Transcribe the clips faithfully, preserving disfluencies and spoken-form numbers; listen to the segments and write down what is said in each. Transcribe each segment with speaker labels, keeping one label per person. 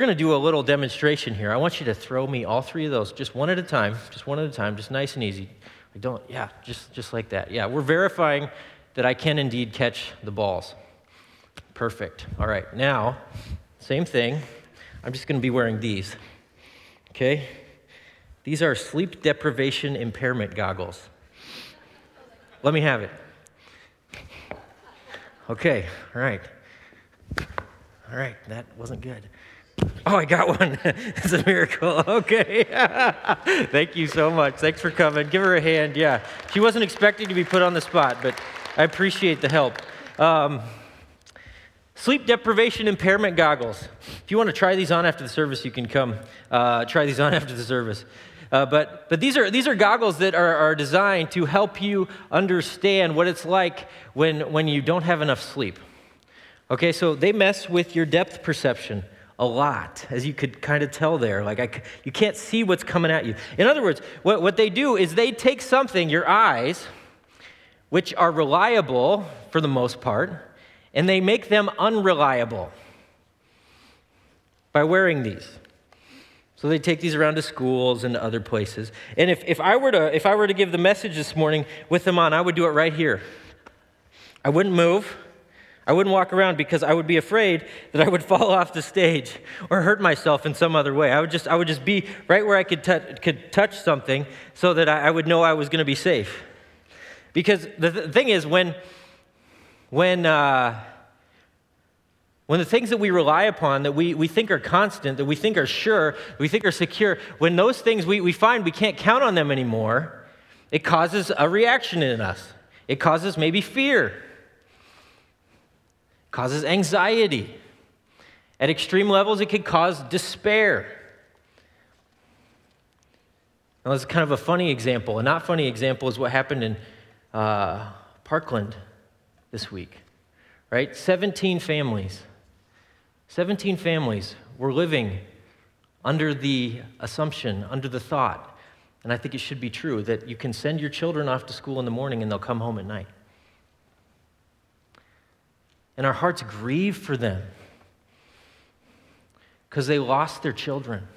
Speaker 1: going to do a little demonstration here. I want you to throw me all three of those, just one at a time, just one at a time, just nice and easy. I don't, yeah, just, just like that. Yeah, we're verifying that I can indeed catch the balls. Perfect. All right, now, same thing. I'm just going to be wearing these, okay? These are sleep deprivation impairment goggles. Let me have it. Okay, all right. All right, that wasn't good. Oh, I got one. It's a miracle. Okay. Thank you so much. Thanks for coming. Give her a hand. Yeah. She wasn't expecting to be put on the spot, but I appreciate the help. Um, sleep deprivation impairment goggles. If you want to try these on after the service, you can come uh, try these on after the service. Uh, but but these are these are goggles that are, are designed to help you understand what it's like when when you don't have enough sleep. Okay, so they mess with your depth perception a lot, as you could kind of tell there. Like, I, you can't see what's coming at you. In other words, what, what they do is they take something, your eyes, which are reliable for the most part, and they make them unreliable by wearing these. So they take these around to schools and to other places. And if, if I were to if I were to give the message this morning with them on, I would do it right here. I wouldn't move. I wouldn't walk around because I would be afraid that I would fall off the stage or hurt myself in some other way. I would just I would just be right where I could, t- could touch something so that I, I would know I was going to be safe. Because the th- thing is, when, when, uh, when the things that we rely upon, that we, we think are constant, that we think are sure, we think are secure, when those things we, we find we can't count on them anymore, it causes a reaction in us. It causes maybe fear. Causes anxiety. At extreme levels, it could cause despair. Now, this is kind of a funny example. A not funny example is what happened in uh, Parkland this week, right? seventeen families. seventeen families were living under the assumption, under the thought, and I think it should be true, that you can send your children off to school in the morning and they'll come home at night. And our hearts grieve for them because they lost their children.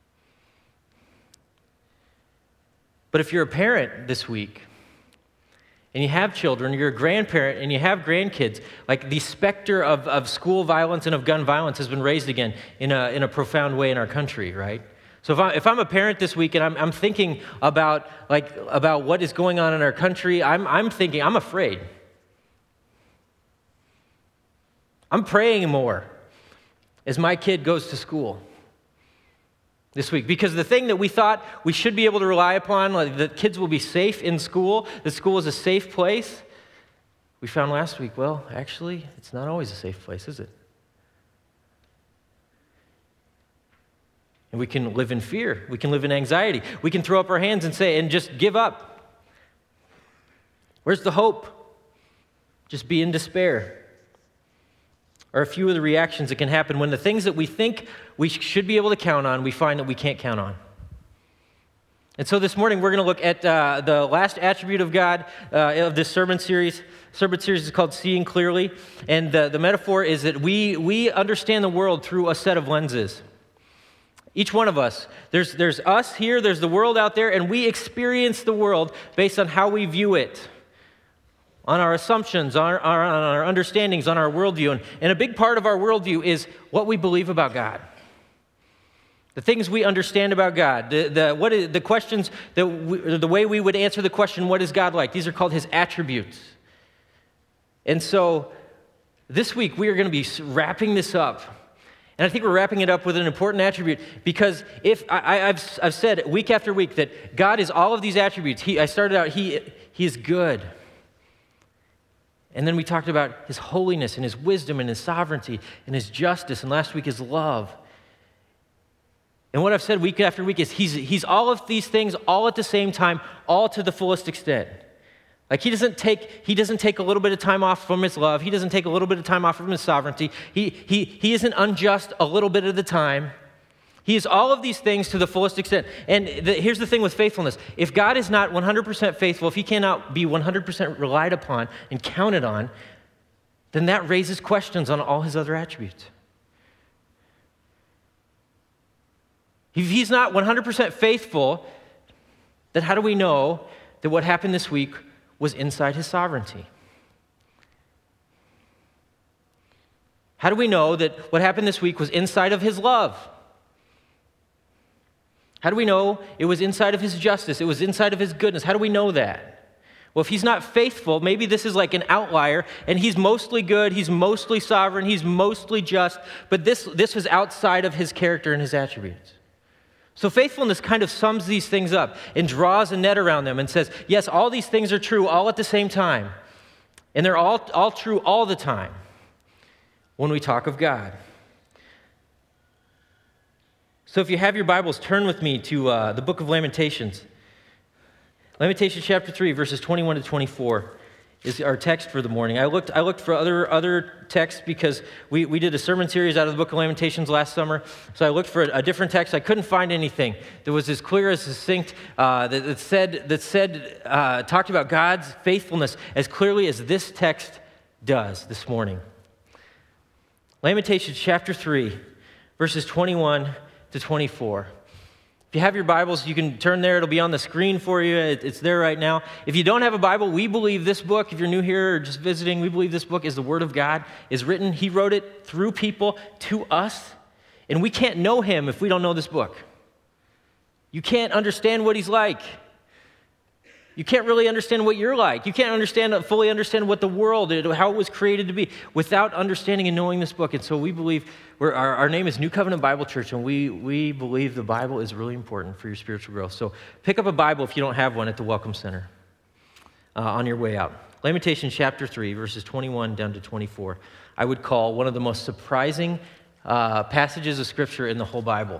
Speaker 1: But if you're a parent this week and you have children, you're a grandparent and you have grandkids, like the specter of, of school violence and of gun violence has been raised again in a, in a profound way in our country, right? So if, I, if I'm a parent this week and I'm, I'm thinking about, like, about what is going on in our country, I'm, I'm thinking, I'm afraid. I'm praying more as my kid goes to school this week, because the thing that we thought we should be able to rely upon, like that kids will be safe in school, that school is a safe place, we found last week, well, actually, it's not always a safe place, is it? And we can live in fear. We can live in anxiety. We can throw up our hands and say, and just give up. Where's the hope? Just be in despair. Are a few of the reactions that can happen when the things that we think we should be able to count on, we find that we can't count on. And so this morning, we're going to look at uh, the last attribute of God uh, of this sermon series. Sermon series is called Seeing Clearly. And the, the metaphor is that we, we understand the world through a set of lenses. Each one of us. There's, there's us here, there's the world out there, and we experience the world based on how we view it. On our assumptions, on our, on our understandings, on our worldview. And, and a big part of our worldview is what we believe about God. The things we understand about God. The, the, what is, the questions, that we, the way we would answer the question, what is God like? These are called his attributes. And so this week we are going to be wrapping this up. And I think we're wrapping it up with an important attribute, because if I, I've, I've said week after week that God is all of these attributes. He, I started out, he, he is good. And then we talked about his holiness and his wisdom and his sovereignty and his justice, and last week his love. And what I've said week after week is he's, he's all of these things all at the same time, all to the fullest extent. Like he doesn't take he doesn't take a little bit of time off from his love. He doesn't take a little bit of time off from his sovereignty. He, he, he isn't unjust a little bit of the time. He is all of these things to the fullest extent. And the, here's the thing with faithfulness. If God is not one hundred percent faithful, if he cannot be one hundred percent relied upon and counted on, then that raises questions on all his other attributes. If he's not one hundred percent faithful, then how do we know that what happened this week was inside his sovereignty? How do we know that what happened this week was inside of his love? How do we know it was inside of his justice? It was inside of his goodness. How do we know that? Well, if he's not faithful, maybe this is like an outlier, and he's mostly good, he's mostly sovereign, he's mostly just, but this, this was outside of his character and his attributes. So faithfulness kind of sums these things up and draws a net around them and says, yes, all these things are true all at the same time, and they're all, all true all the time when we talk of God. So if you have your Bibles, turn with me to uh, the book of Lamentations. Lamentations chapter three, verses twenty-one to twenty-four is our text for the morning. I looked I looked for other, other texts because we, we did a sermon series out of the book of Lamentations last summer. So I looked for a, a different text. I couldn't find anything that was as clear, as succinct, uh, that, that said, that said uh, talked about God's faithfulness as clearly as this text does this morning. Lamentations chapter three, verses twenty-one to twenty-four. If you have your Bibles, you can turn there. It'll be on the screen for you. It's there right now. If you don't have a Bible, we believe this book, if you're new here or just visiting, we believe this book is the Word of God, is written. He wrote it through people to us, and we can't know him if we don't know this book. You can't understand what he's like. You can't really understand what you're like. You can't understand, fully understand what the world, how it was created to be, without understanding and knowing this book. And so we believe, we're, our, our name is New Covenant Bible Church, and we, we believe the Bible is really important for your spiritual growth. So pick up a Bible if you don't have one at the Welcome Center uh, on your way out. Lamentations chapter three, verses twenty-one down to twenty-four, I would call one of the most surprising uh, passages of Scripture in the whole Bible.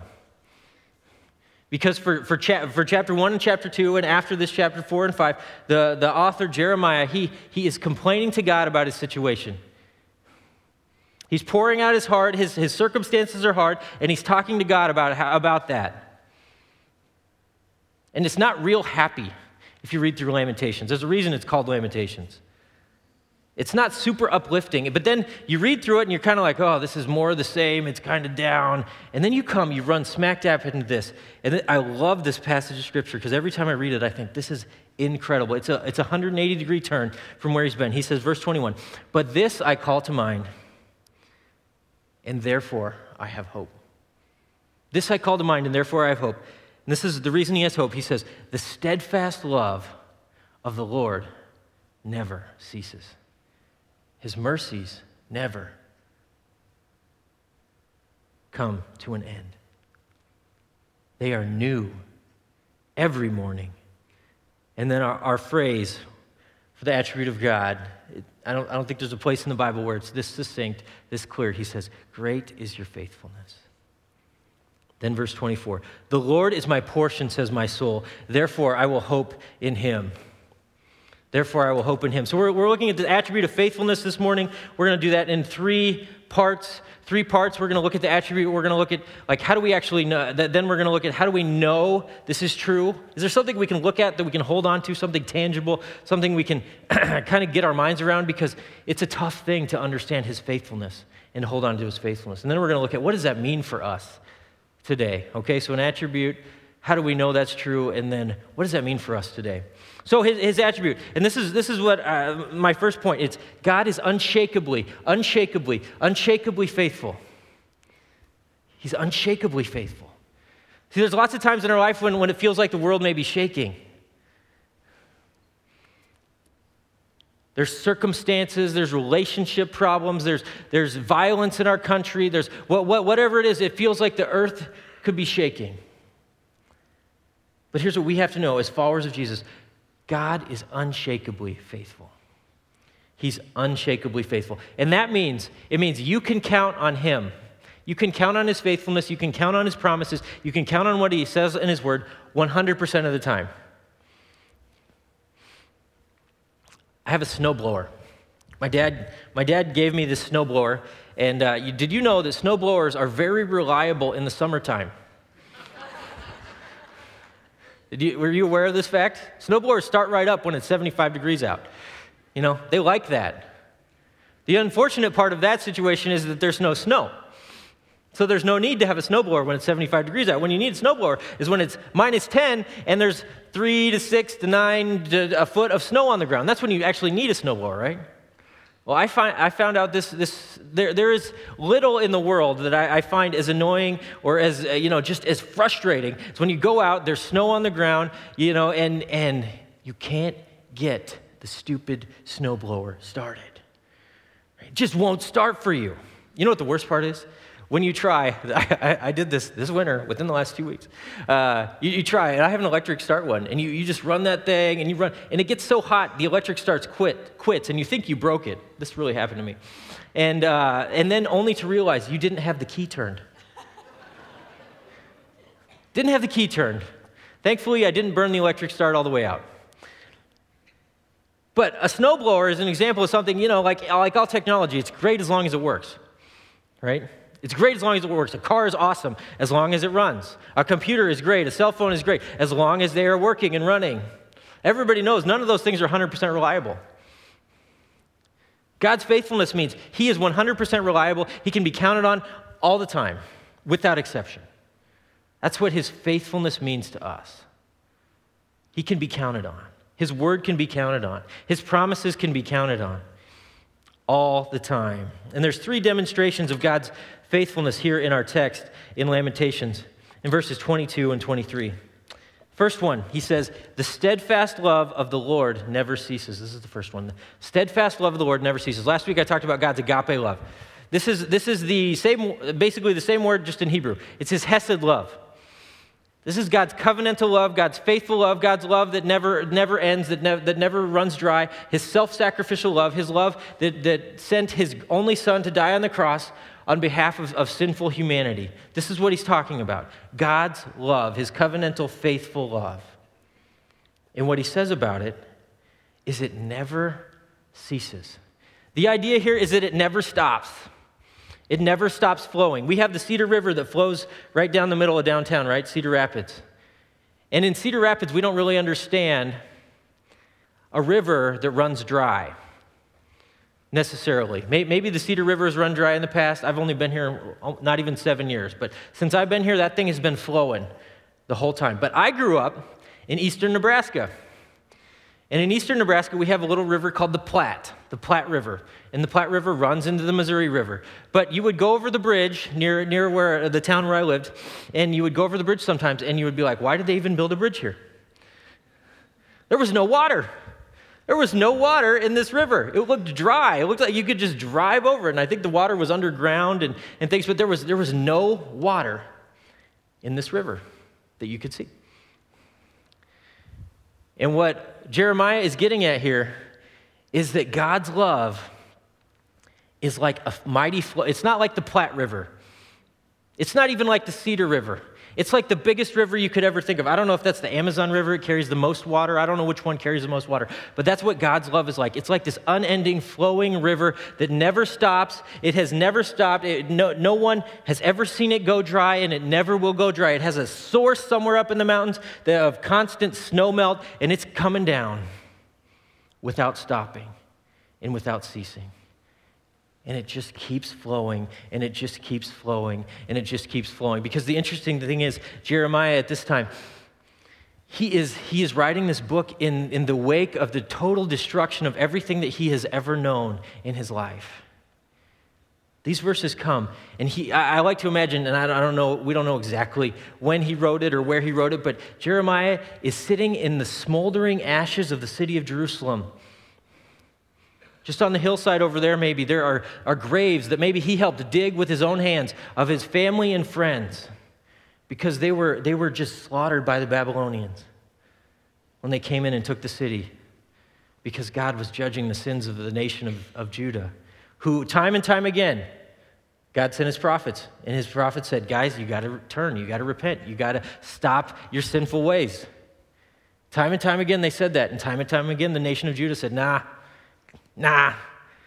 Speaker 1: Because for, for, cha- for chapter one and chapter two, and after this chapter four and five, the, the author, Jeremiah, he, he is complaining to God about his situation. He's pouring out his heart, his, his circumstances are hard, and he's talking to God about, how, about that. And it's not real happy if you read through Lamentations. There's a reason it's called Lamentations. It's not super uplifting, but then you read through it and you're kind of like, oh, this is more of the same, it's kind of down. And then you come, you run smack dab into this. And I love this passage of Scripture because every time I read it, I think this is incredible. It's a, it's a one hundred eighty degree turn from where he's been. He says, verse twenty-one, but this I call to mind, and therefore I have hope. This I call to mind, and therefore I have hope. And this is the reason he has hope. He says, the steadfast love of the Lord never ceases. His mercies never come to an end. They are new every morning. And then our, our phrase for the attribute of God, it, I don't, I don't think there's a place in the Bible where it's this succinct, this clear. He says, great is your faithfulness. Then verse twenty-four, the Lord is my portion, says my soul. Therefore, I will hope in him. Therefore, I will hope in him. So we're, we're looking at the attribute of faithfulness this morning. We're going to do that in three parts. Three parts. We're going to look at the attribute. We're going to look at, like, how do we actually know? Then we're going to look at how do we know this is true? Is there something we can look at that we can hold on to, something tangible, something we can kind of get our minds around? Because it's a tough thing to understand his faithfulness and to hold on to his faithfulness. And then we're going to look at what does that mean for us today? Okay, so an attribute, how do we know that's true? And then what does that mean for us today? So his, his attribute, and this is this is what uh, my first point, it's God is unshakably, unshakably, unshakably faithful. He's unshakably faithful. See, there's lots of times in our life when, when it feels like the world may be shaking. There's circumstances, there's relationship problems, there's, there's violence in our country, there's what, what, whatever it is, it feels like the earth could be shaking. But here's what we have to know as followers of Jesus. God is unshakably faithful. He's unshakably faithful. And that means, it means you can count on him. You can count on his faithfulness. You can count on his promises. You can count on what he says in his word one hundred percent of the time. I have a snowblower. My dad, my dad gave me this snowblower. And uh, you, did you know that snowblowers are very reliable in the summertime? Did you, were you aware of this fact? Snowblowers start right up when it's seventy-five degrees out. You know, they like that. The unfortunate part of that situation is that there's no snow. So there's no need to have a snowblower when it's seventy-five degrees out. When you need a snowblower is when it's minus ten and there's three to six to nine to a foot of snow on the ground. That's when you actually need a snowblower, right? Well, I find I found out this this there there is little in the world that I, I find as annoying or as uh, you know just as frustrating. It's when you go out, there's snow on the ground, you know, and and you can't get the stupid snowblower started. It just won't start for you. You know what the worst part is? When you try, I, I did this this winter within the last two weeks. Uh, you, you try, and I have an electric start one, and you, you just run that thing, and you run, and it gets so hot, the electric starts quit quits, and you think you broke it. This really happened to me, and uh, and then only to realize you didn't have the key turned. Didn't have the key turned. Thankfully, I didn't burn the electric start all the way out. But a snowblower is an example of something, you know, like like all technology. It's great as long as it works, right? It's great as long as it works. A car is awesome as long as it runs. A computer is great. A cell phone is great as long as they are working and running. Everybody knows none of those things are one hundred percent reliable. God's faithfulness means he is one hundred percent reliable. He can be counted on all the time, without exception. That's what his faithfulness means to us. He can be counted on. His word can be counted on. His promises can be counted on all the time. And there's three demonstrations of God's faithfulness here in our text in Lamentations in verses twenty-two and twenty-three. First one, he says, the steadfast love of the Lord never ceases. This is the first one. The steadfast love of the Lord never ceases. Last week I talked about God's agape love. This is, this is the same, basically the same word just in Hebrew. It's his hesed love. This is God's covenantal love, God's faithful love, God's love that never never ends, that, ne- that never runs dry, his self-sacrificial love, his love that, that sent his only son to die on the cross on behalf of, of sinful humanity. This is what he's talking about. God's love, his covenantal, faithful love. And what he says about it is it never ceases. The idea here is that it never stops. It never stops flowing. We have the Cedar River that flows right down the middle of downtown, right? Cedar Rapids. And in Cedar Rapids, we don't really understand a river that runs dry, necessarily. Maybe the Cedar River has run dry in the past. I've only been here not even seven years. But since I've been here, that thing has been flowing the whole time. But I grew up in eastern Nebraska. And in eastern Nebraska, we have a little river called the Platte, the Platte River. And the Platte River runs into the Missouri River. But you would go over the bridge near, near where the town where I lived, and you would go over the bridge sometimes, and you would be like, why did they even build a bridge here? There was no water. There was no water in this river. It looked dry. It looked like you could just drive over it. And I think the water was underground and, and things, but there was, there was no water in this river that you could see. And what Jeremiah is getting at here is that God's love is like a mighty flow. It's not like the Platte River. It's not even like the Cedar River. It's like the biggest river you could ever think of. I don't know if that's the Amazon River. It carries the most water. I don't know which one carries the most water. But that's what God's love is like. It's like this unending flowing river that never stops. It has never stopped. It, no, no one has ever seen it go dry, and it never will go dry. It has a source somewhere up in the mountains of constant snow melt, and it's coming down without stopping and without ceasing. And it just keeps flowing, and it just keeps flowing, and it just keeps flowing. Because the interesting thing is, Jeremiah at this time, he is, he is writing this book in, in the wake of the total destruction of everything that he has ever known in his life. These verses come, and he, I, I like to imagine, and I, I don't know, we don't know exactly when he wrote it or where he wrote it, but Jeremiah is sitting in the smoldering ashes of the city of Jerusalem. Just on the hillside over there, maybe, there are, are graves that maybe he helped dig with his own hands of his family and friends because they were, they were just slaughtered by the Babylonians when they came in and took the city because God was judging the sins of the nation of, of Judah, who time and time again, God sent his prophets, and his prophets said, guys, you got to turn, you got to repent, you got to stop your sinful ways. Time and time again, they said that, and time and time again, the nation of Judah said, nah, Nah,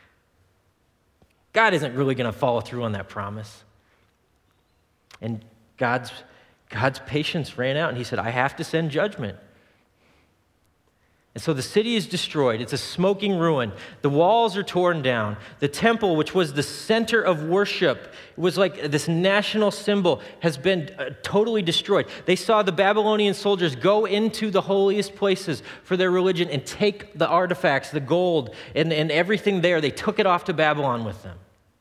Speaker 1: God isn't really going to follow through on that promise. And God's, God's patience ran out, and he said, I have to send judgment. And so the city is destroyed. It's a smoking ruin. The walls are torn down. The temple, which was the center of worship, it was like this national symbol, has been uh, totally destroyed. They saw the Babylonian soldiers go into the holiest places for their religion and take the artifacts, the gold, and, and everything there. They took it off to Babylon with them.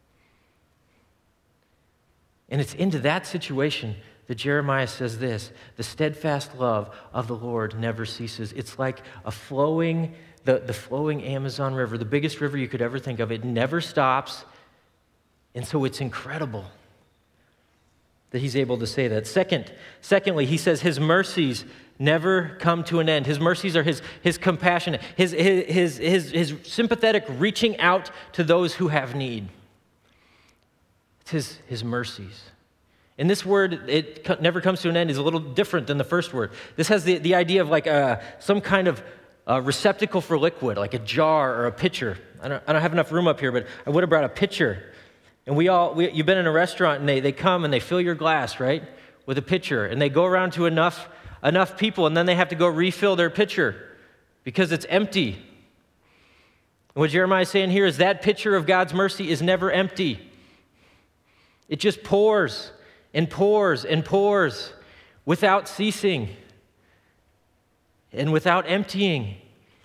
Speaker 1: And it's into that situation that Jeremiah says this: the steadfast love of the Lord never ceases. It's like a flowing, the, the flowing Amazon River, the biggest river you could ever think of. It never stops. And so it's incredible that he's able to say that. Second, secondly, he says his mercies never come to an end. His mercies are his, his compassion, his, his, his, his sympathetic reaching out to those who have need. It's his, his mercies. And this word, it never comes to an end, is a little different than the first word. This has the, the idea of like a, some kind of a receptacle for liquid, like a jar or a pitcher. I don't, I don't have enough room up here, but I would have brought a pitcher. And we all, we, you've been in a restaurant and they, they come and they fill your glass, right, with a pitcher. And they go around to enough, enough people and then they have to go refill their pitcher because it's empty. And what Jeremiah is saying here is that pitcher of God's mercy is never empty. It just pours and pours and pours without ceasing and without emptying.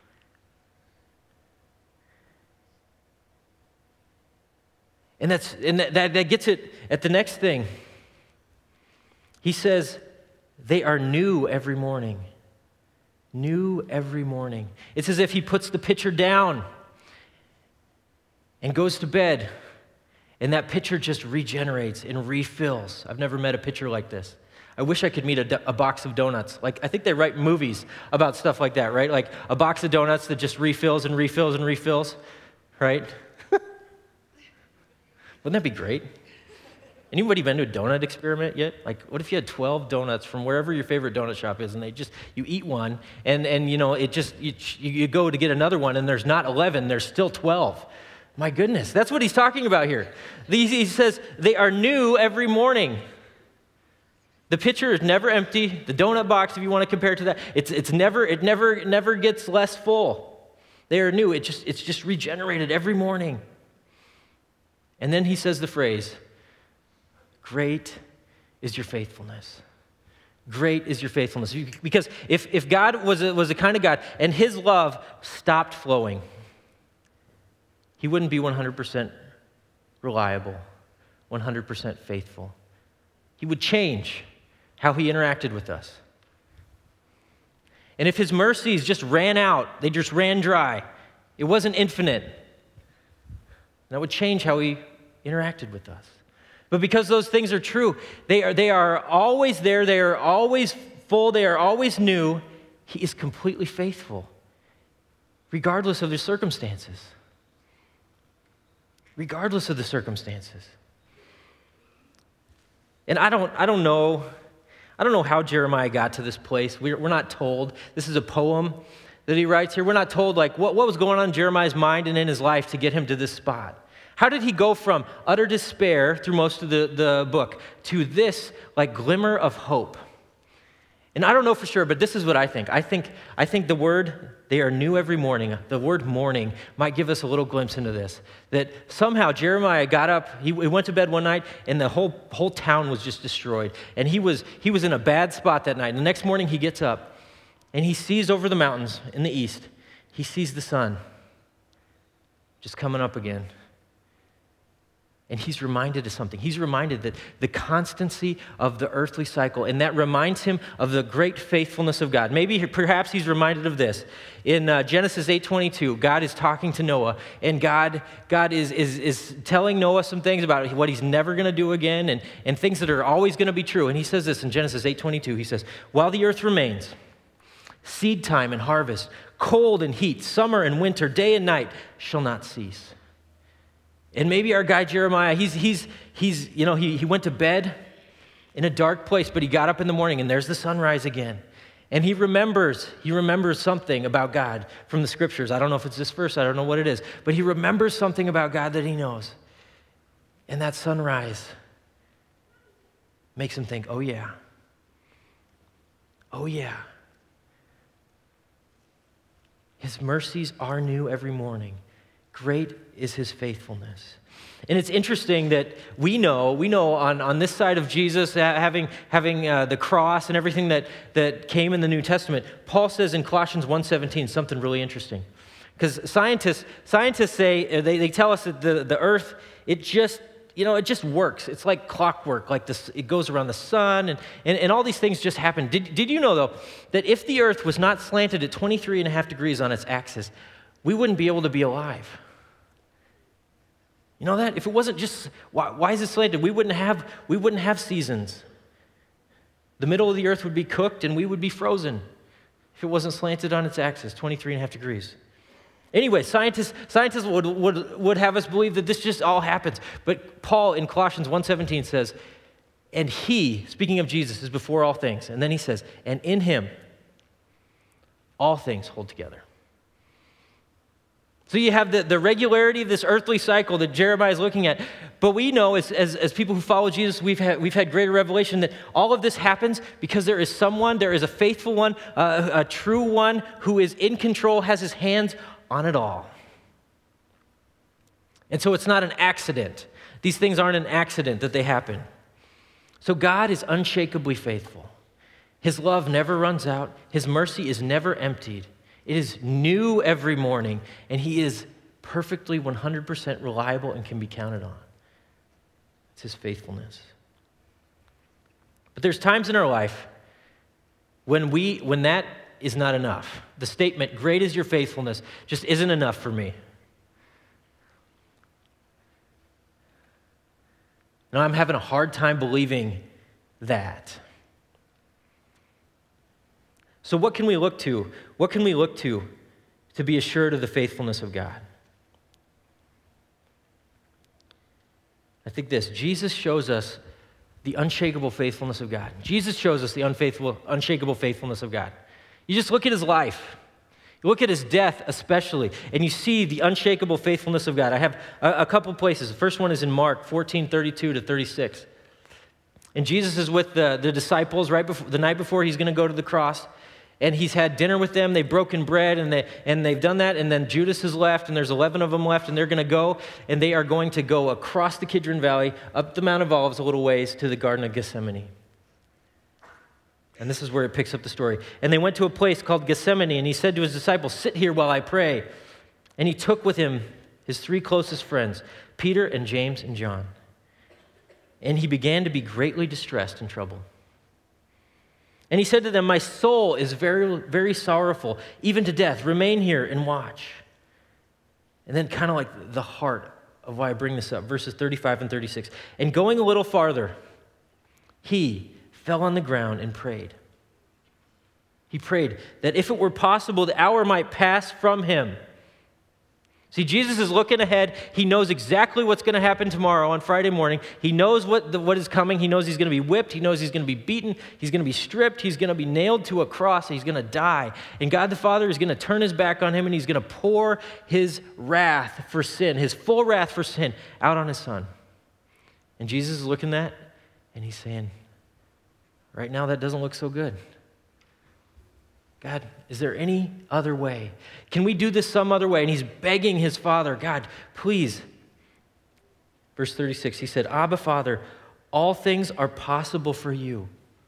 Speaker 1: And that's and that, that gets it at the next thing. He says, they are new every morning. New every morning. It's as if he puts the pitcher down and goes to bed. And that pitcher just regenerates and refills. I've never met a pitcher like this. I wish I could meet a, a box of donuts. Like, I think they write movies about stuff like that, right? Like a box of donuts that just refills and refills and refills, right? Wouldn't that be great? Anybody been to a donut experiment yet? Like, what if you had twelve donuts from wherever your favorite donut shop is, and they just, you eat one, and, and you know, it just, you, you go to get another one, and there's not eleven, there's still twelve. My goodness, that's what he's talking about here. He says, they are new every morning. The pitcher is never empty. The donut box, if you want to compare it to that, it's, it's never, it never, it never gets less full. They are new. It just, it's just regenerated every morning. And then he says the phrase, great is your faithfulness. Great is your faithfulness. Because if, if God was a, was the kind of God and his love stopped flowing, he wouldn't be one hundred percent reliable, one hundred percent faithful. He would change how he interacted with us. And if his mercies just ran out, they just ran dry, it wasn't infinite, that would change how he interacted with us. But because those things are true, they are, they are always there, they are always full, they are always new, he is completely faithful, regardless of the circumstances. Regardless of the circumstances. And I don't, I don't know, I don't know how Jeremiah got to this place. We're, we're not told. This is a poem that he writes here. We're not told like what, what was going on in Jeremiah's mind and in his life to get him to this spot. How did he go from utter despair through most of the, the book to this like glimmer of hope? And I don't know for sure, but this is what I think. I think, I think the word, they are new every morning, the word morning might give us a little glimpse into this. That somehow Jeremiah got up, he, he went to bed one night, and the whole, whole town was just destroyed. And he was, he was in a bad spot that night. And the next morning he gets up, and he sees over the mountains in the east, he sees the sun just coming up again. And he's reminded of something. He's reminded that the constancy of the earthly cycle, and that reminds him of the great faithfulness of God. Maybe, perhaps he's reminded of this. In uh, Genesis eight twenty-two, God is talking to Noah, and God, God is, is, is telling Noah some things about what he's never going to do again, and, and things that are always going to be true. And he says this in Genesis eight twenty-two. He says, while the earth remains, seed time and harvest, cold and heat, summer and winter, day and night shall not cease. And maybe our guy Jeremiah, he's, he's, he's, you know, he, he went to bed in a dark place, but he got up in the morning and there's the sunrise again. And he remembers, he remembers something about God from the scriptures. I don't know if it's this verse, I don't know what it is, but he remembers something about God that he knows. And that sunrise makes him think, oh yeah, oh yeah. His mercies are new every morning. Great is his faithfulness. And it's interesting that we know, we know on, on this side of Jesus, having, having uh, the cross and everything that, that came in the New Testament, Paul says in Colossians one seventeen something really interesting. Because scientists, scientists say, they, they tell us that the, the earth, it just, you know, it just works. It's like clockwork, like this, it goes around the sun, and, and, and all these things just happen. Did, did you know, though, that if the earth was not slanted at twenty-three and a half degrees on its axis, we wouldn't be able to be alive? You know that? If it wasn't just, why, why is it slanted? We wouldn't have, we wouldn't have seasons. The middle of the earth would be cooked and we would be frozen if it wasn't slanted on its axis, twenty-three and a half degrees. Anyway, scientists, scientists would, would, would have us believe that this just all happens. But Paul in Colossians one seventeen says, and he, speaking of Jesus, is before all things. And then he says, and in him, all things hold together. So you have the, the regularity of this earthly cycle that Jeremiah is looking at. But we know as, as, as people who follow Jesus, we've had, we've had greater revelation that all of this happens because there is someone, there is a faithful one, uh, a true one who is in control, has his hands on it all. And so it's not an accident. These things aren't an accident that they happen. So God is unshakably faithful. His love never runs out. His mercy is never emptied. It is new every morning, and he is perfectly one hundred percent reliable and can be counted on. It's his faithfulness. But there's times in our life when we, when that is not enough. The statement, great is your faithfulness, just isn't enough for me. Now I'm having a hard time believing that. So what can we look to? What can we look to to be assured of the faithfulness of God? I think this, Jesus shows us the unshakable faithfulness of God. Jesus shows us the unfaithful, unshakable faithfulness of God. You just look at his life. You look at his death especially, and you see the unshakable faithfulness of God. I have a, a couple places. The first one is in Mark fourteen, thirty-two to thirty-six. And Jesus is with the, the disciples right before, the night before he's going to go to the cross. And he's had dinner with them. They've broken bread, and, they, and they've done that. And then Judas has left, and there's eleven of them left, and they're going to go. And they are going to go across the Kidron Valley, up the Mount of Olives a little ways to the Garden of Gethsemane. And this is where it picks up the story. And they went to a place called Gethsemane, and he said to his disciples, sit here while I pray. And he took with him his three closest friends, Peter and James and John. And he began to be greatly distressed and troubled. And he said to them, my soul is very, very sorrowful, even to death. Remain here and watch. And then kind of like the heart of why I bring this up, verses thirty-five and thirty-six. And going a little farther, he fell on the ground and prayed. He prayed that if it were possible, the hour might pass from him. See, Jesus is looking ahead. He knows exactly what's going to happen tomorrow on Friday morning. He knows what, the, what is coming. He knows he's going to be whipped. He knows he's going to be beaten. He's going to be stripped. He's going to be nailed to a cross. He's going to die. And God the Father is going to turn his back on him, and he's going to pour his wrath for sin, his full wrath for sin, out on his Son. And Jesus is looking at that, and he's saying, right now that doesn't look so good. God, is there any other way? Can we do this some other way? And he's begging his Father, God, please. Verse thirty-six, he said, Abba, Father, all things are possible for you.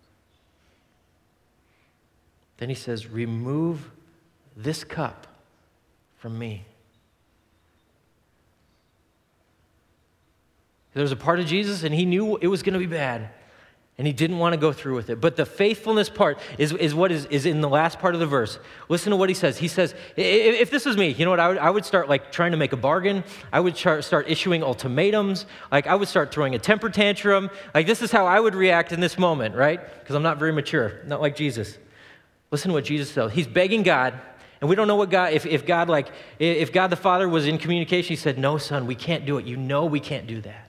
Speaker 1: Then he says, remove this cup from me. There was a part of Jesus, and he knew it was going to be bad. And he didn't want to go through with it. But the faithfulness part is, is what is, is in the last part of the verse. Listen to what he says. He says, if, if this was me, you know what, I would, I would start like trying to make a bargain. I would start issuing ultimatums. Like I would start throwing a temper tantrum. Like this is how I would react in this moment, right? Because I'm not very mature, not like Jesus. Listen to what Jesus says. He's begging God. And we don't know what God, if, if God like, if God the Father was in communication, he said, no, son, we can't do it. You know we can't do that.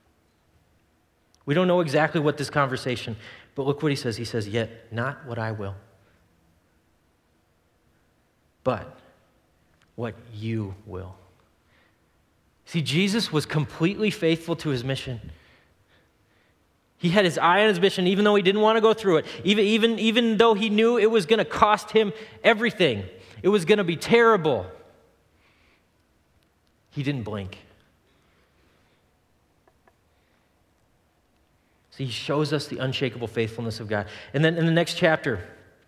Speaker 1: We don't know exactly what this conversation, but look what he says. He says, yet not what I will, but what you will. See, Jesus was completely faithful to his mission. He had his eye on his mission, even though he didn't want to go through it, even, even, even though he knew it was going to cost him everything. It was going to be terrible. He didn't blink. So he shows us the unshakable faithfulness of God. And then in the next chapter,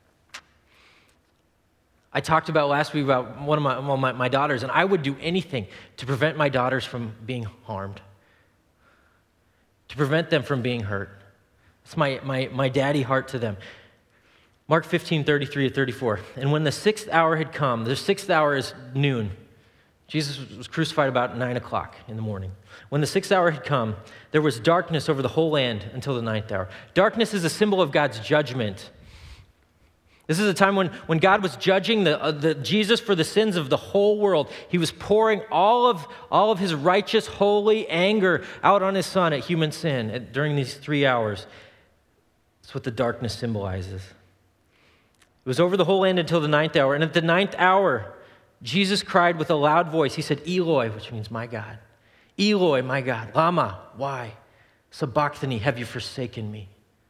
Speaker 1: I talked about last week about one of my, well, my, my daughters, and I would do anything to prevent my daughters from being harmed, to prevent them from being hurt. It's my, my, my daddy heart to them. Mark fifteen, thirty-three to thirty-four. And when the sixth hour had come, the sixth hour is noon. Jesus was crucified about nine o'clock in the morning. When the sixth hour had come, there was darkness over the whole land until the ninth hour. Darkness is a symbol of God's judgment. This is a time when, when God was judging the, uh, the Jesus for the sins of the whole world. He was pouring all of, all of his righteous, holy anger out on his son at human sin at, during these three hours. That's what the darkness symbolizes. It was over the whole land until the ninth hour. And at the ninth hour, Jesus cried with a loud voice. He said, Eloi, which means my God. Eloi, my God. Lama, why? Sabachthani, have you forsaken me?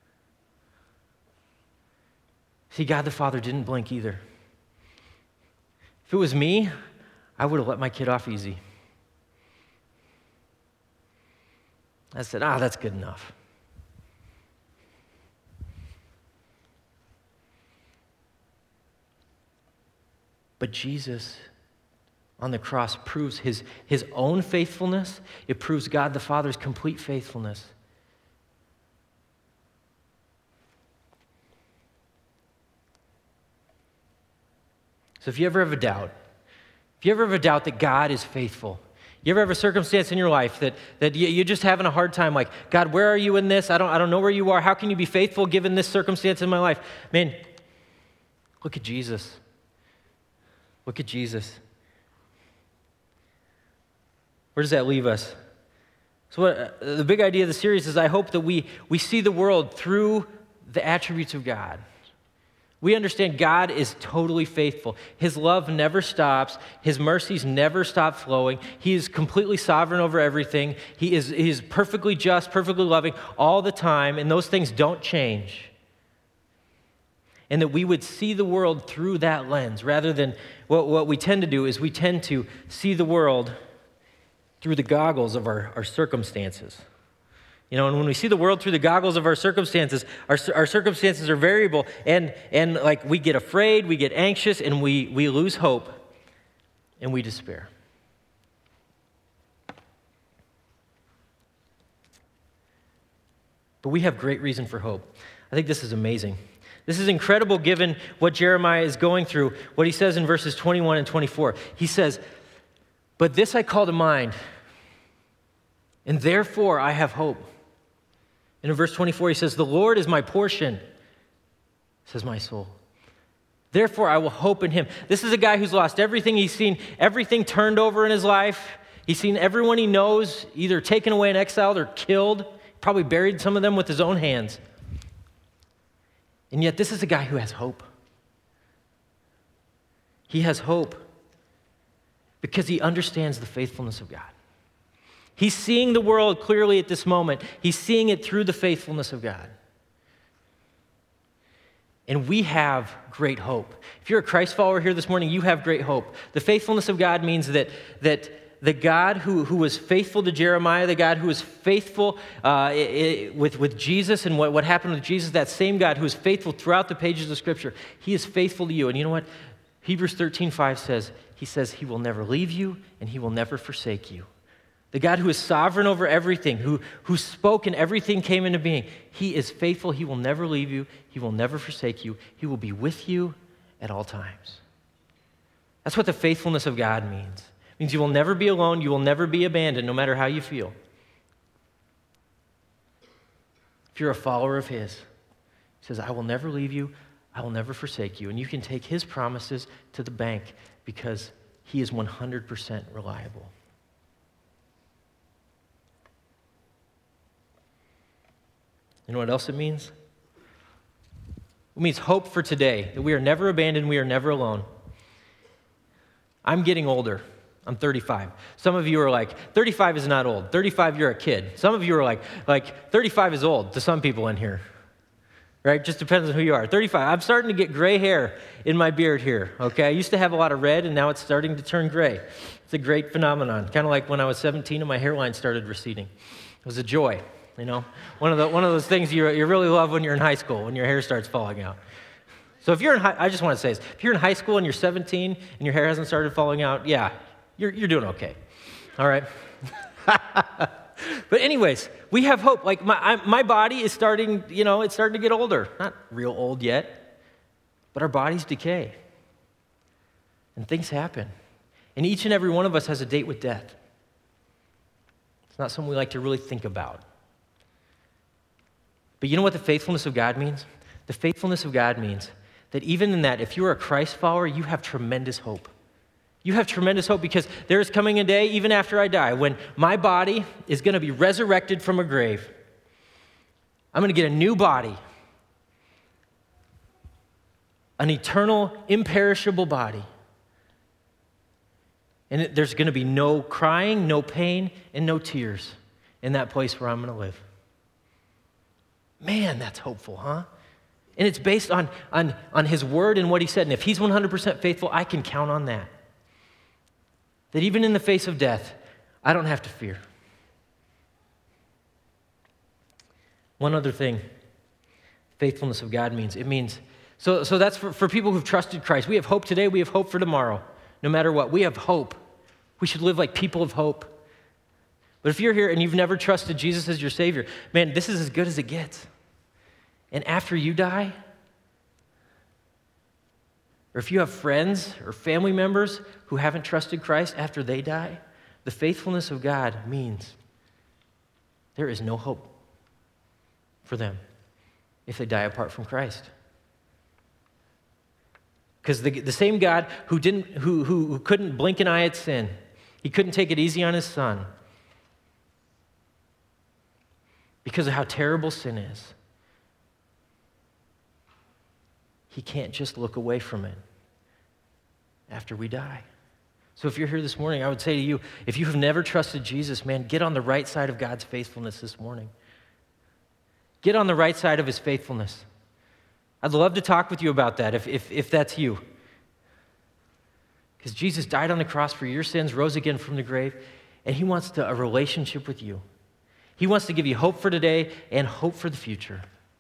Speaker 1: See, God the Father didn't blink either. If it was me, I would have let my kid off easy. I said, ah, that's good enough. But Jesus on the cross proves his, his own faithfulness. It proves God the Father's complete faithfulness. So if you ever have a doubt, if you ever have a doubt that God is faithful, you ever have a circumstance in your life that, that you're just having a hard time, like, God, where are you in this? I don't, I don't know where you are. How can you be faithful given this circumstance in my life? Man, look at Jesus. Look at Jesus. Where does that leave us? So what, uh, the big idea of the series is I hope that we, we see the world through the attributes of God. We understand God is totally faithful. His love never stops. His mercies never stop flowing. He is completely sovereign over everything. He is, he is perfectly just, perfectly loving all the time, and those things don't change. And that we would see the world through that lens, rather than what, what we tend to do is we tend to see the world through the goggles of our, our circumstances. You know, and when we see the world through the goggles of our circumstances, our, our circumstances are variable, and, and like we get afraid, we get anxious, and we, we lose hope, and we despair. But we have great reason for hope. I think this is amazing. This is incredible given what Jeremiah is going through, what he says in verses twenty-one and twenty-four. He says, but this I call to mind, and therefore I have hope. And in verse twenty-four, he says, the Lord is my portion, says my soul. Therefore, I will hope in him. This is a guy who's lost everything. He's seen everything turned over in his life. He's seen everyone he knows either taken away and exiled or killed. Probably buried some of them with his own hands. And yet, this is a guy who has hope. He has hope because he understands the faithfulness of God. He's seeing the world clearly at this moment. He's seeing it through the faithfulness of God. And we have great hope. If you're a Christ follower here this morning, you have great hope. The faithfulness of God means that, that the God who, who was faithful to Jeremiah, the God who was faithful uh, it, with, with Jesus and what, what happened with Jesus, that same God who is faithful throughout the pages of Scripture, he is faithful to you. And you know what? Hebrews thirteen five says, he says, he will never leave you and he will never forsake you. The God who is sovereign over everything, who, who spoke and everything came into being, he is faithful. He will never leave you. He will never forsake you. He will be with you at all times. That's what the faithfulness of God means. It means you will never be alone. You will never be abandoned, no matter how you feel. If you're a follower of his, he says, I will never leave you. I will never forsake you. And you can take his promises to the bank because he is one hundred percent reliable. You know what else it means? It means hope for today, that we are never abandoned, we are never alone. I'm getting older. I'm thirty-five. Some of you are like, thirty-five is not old. thirty-five, you're a kid. Some of you are like, like thirty-five is old to some people in here. right? Just depends on who you are. thirty-five, I'm starting to get gray hair in my beard here, okay? I used to have a lot of red, and now it's starting to turn gray. It's a great phenomenon, kind of like when I was seventeen and my hairline started receding. It was a joy, you know? One of, the, one of those things you, you really love when you're in high school, when your hair starts falling out. So if you're in high, I just want to say this, if you're in high school and you're seventeen and your hair hasn't started falling out, yeah, you're, you're doing okay, all right? But anyways, we have hope. Like my, I, my body is starting, you know, it's starting to get older. Not real old yet, but our bodies decay. And things happen. And each and every one of us has a date with death. It's not something we like to really think about. But you know what the faithfulness of God means? The faithfulness of God means that even in that, if you're a Christ follower, you have tremendous hope. You have tremendous hope because there is coming a day, even after I die, when my body is going to be resurrected from a grave. I'm going to get a new body, an eternal, imperishable body. And it, there's going to be no crying, no pain, and no tears in that place where I'm going to live. Man, that's hopeful, huh? And it's based on, on, on his word and what he said. And if he's one hundred percent faithful, I can count on that. That even in the face of death, I don't have to fear. One other thing, faithfulness of God means, it means, so, so that's for, for people who've trusted Christ. We have hope today, we have hope for tomorrow. No matter what, we have hope. We should live like people of hope. But if you're here and you've never trusted Jesus as your Savior, man, this is as good as it gets. And after you die, or if you have friends or family members who haven't trusted Christ after they die, the faithfulness of God means there is no hope for them if they die apart from Christ. Because the, the same God who, didn't, who, who, who couldn't blink an eye at sin, he couldn't take it easy on his son because of how terrible sin is. He can't just look away from it after we die. So if you're here this morning, I would say to you, if you have never trusted Jesus, man, get on the right side of God's faithfulness this morning. Get on the right side of his faithfulness. I'd love to talk with you about that if, if, if that's you. Because Jesus died on the cross for your sins, rose again from the grave, and he wants to, a relationship with you. He wants to give you hope for today and hope for the future.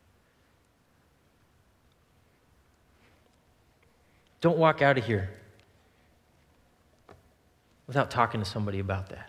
Speaker 1: Don't walk out of here without talking to somebody about that.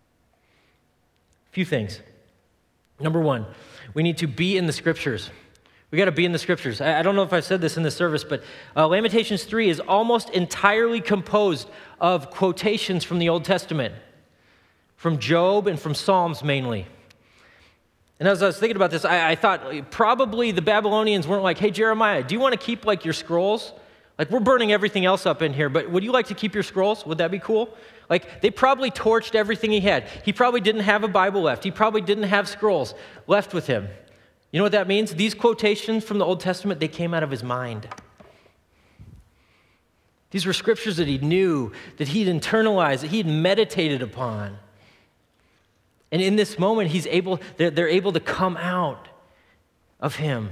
Speaker 1: A few things. Number one, we need to be in the Scriptures. We got to be in the Scriptures. I, I don't know if I've said this in the service, but uh, Lamentations three is almost entirely composed of quotations from the Old Testament, from Job and from Psalms mainly. And as I was thinking about this, I, I thought probably the Babylonians weren't like, hey, Jeremiah, do you want to keep like your scrolls? Like, we're burning everything else up in here, but would you like to keep your scrolls? Would that be cool? Like, they probably torched everything he had. He probably didn't have a Bible left. He probably didn't have scrolls left with him. You know what that means? These quotations from the Old Testament, they came out of his mind. These were scriptures that he knew, that he'd internalized, that he'd meditated upon. And in this moment, he's able, they're, they're able to come out of him.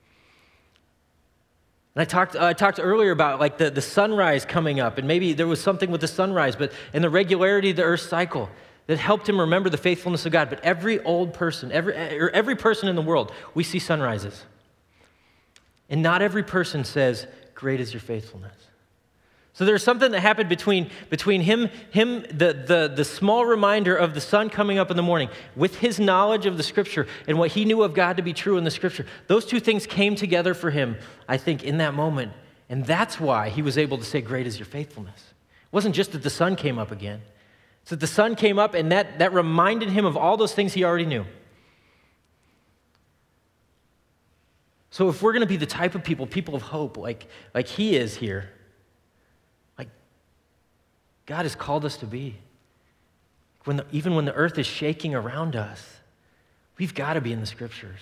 Speaker 1: And I talked, uh, I talked earlier about like the, the sunrise coming up, and maybe there was something with the sunrise, but in the regularity of the earth's cycle that helped him remember the faithfulness of God. But every old person, every, or every person in the world, we see sunrises. And not every person says, great is your faithfulness. So there's something that happened between, between him, him the, the, the small reminder of the sun coming up in the morning, with his knowledge of the Scripture and what he knew of God to be true in the Scripture. Those two things came together for him, I think, in that moment. And that's why he was able to say, great is your faithfulness. It wasn't just that the sun came up again. It's that the sun came up and that, that reminded him of all those things he already knew. So if we're going to be the type of people, people of hope, like, like he is here, God has called us to be. When the, even when the earth is shaking around us, we've got to be in the Scriptures.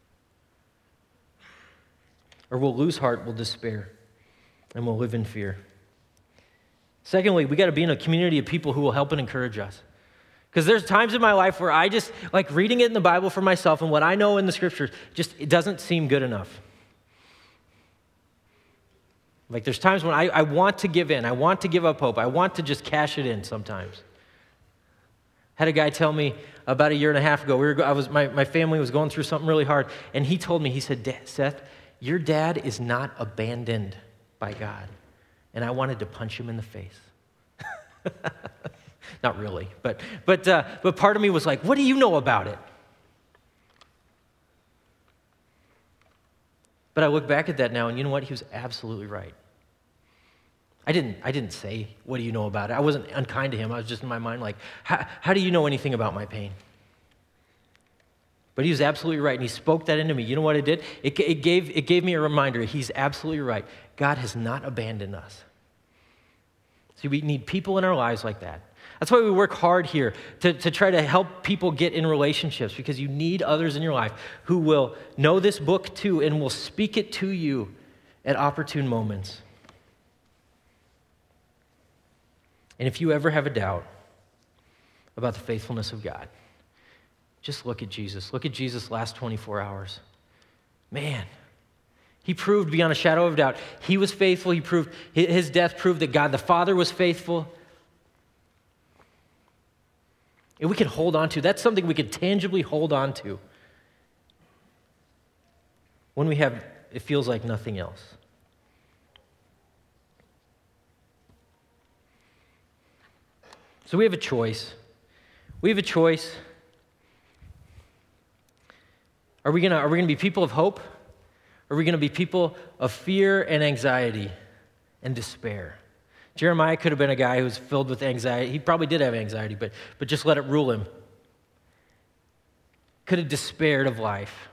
Speaker 1: Or we'll lose heart, we'll despair, and we'll live in fear. Secondly, we got to be in a community of people who will help and encourage us. Because there's times in my life where I just, like reading it in the Bible for myself and what I know in the Scriptures, just it doesn't seem good enough. Like there's times when I, I want to give in. I want to give up hope. I want to just cash it in sometimes. Had a guy tell me about a year and a half ago, we were, I was, my, my family was going through something really hard, and he told me, he said, Seth, your dad is not abandoned by God. And I wanted to punch him in the face. Not really, but, but, uh, but part of me was like, what do you know about it? But I look back at that now, and you know what? He was absolutely right. I didn't, I didn't say, what do you know about it? I wasn't unkind to him. I was just in my mind like, how, how do you know anything about my pain? But he was absolutely right, and he spoke that into me. You know what it did? It, it, gave, it gave me a reminder. He's absolutely right. God has not abandoned us. See, we need people in our lives like that. That's why we work hard here, to, to try to help people get in relationships, because you need others in your life who will know this book too and will speak it to you at opportune moments. And if you ever have a doubt about the faithfulness of God, just look at Jesus. Look at Jesus' last twenty-four hours. Man, he proved beyond a shadow of doubt. He was faithful. He proved, his death proved that God the Father was faithful. And we can hold on to. That's something we can tangibly hold on to when we have, it feels like nothing else. So we have a choice. We have a choice. Are we gonna, are we gonna be people of hope? Or are we gonna be people of fear and anxiety and despair? Jeremiah could have been a guy who was filled with anxiety. He probably did have anxiety, but, but just let it rule him. Could have despaired of life.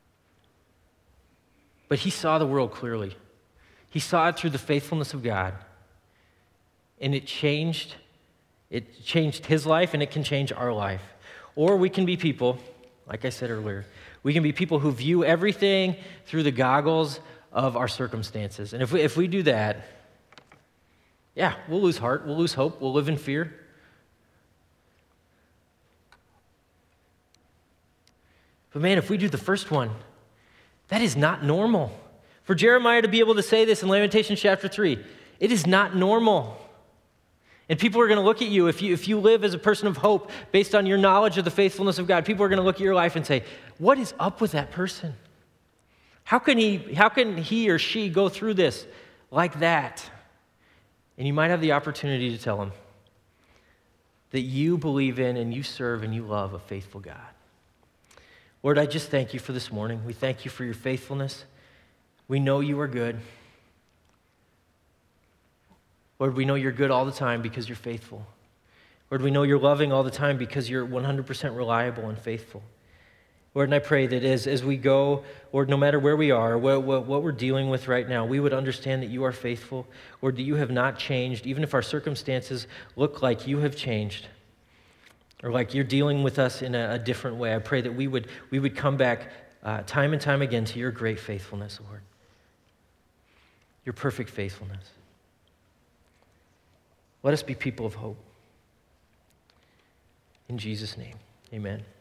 Speaker 1: But he saw the world clearly. He saw it through the faithfulness of God. And it changed, it changed his life, and it can change our life. Or we can be people, like I said earlier, we can be people who view everything through the goggles of our circumstances. And if we, if we do that, yeah, we'll lose heart, we'll lose hope, we'll live in fear. But man, if we do the first one, that is not normal. For Jeremiah to be able to say this in Lamentations chapter three, it is not normal. And people are going to look at you, if you, if you live as a person of hope based on your knowledge of the faithfulness of God, people are going to look at your life and say, what is up with that person? How can he, how can he or she go through this like that? And you might have the opportunity to tell them that you believe in and you serve and you love a faithful God. Lord, I just thank you for this morning. We thank you for your faithfulness. We know you are good. Lord, we know you're good all the time because you're faithful. Lord, we know you're loving all the time because you're one hundred percent reliable and faithful. Lord, and I pray that as, as we go, Lord, no matter where we are, what, what, what we're dealing with right now, we would understand that you are faithful, Lord, that you have not changed, even if our circumstances look like you have changed, or like you're dealing with us in a, a different way. I pray that we would, we would come back uh, time and time again to your great faithfulness, Lord, your perfect faithfulness. Let us be people of hope. In Jesus' name, amen.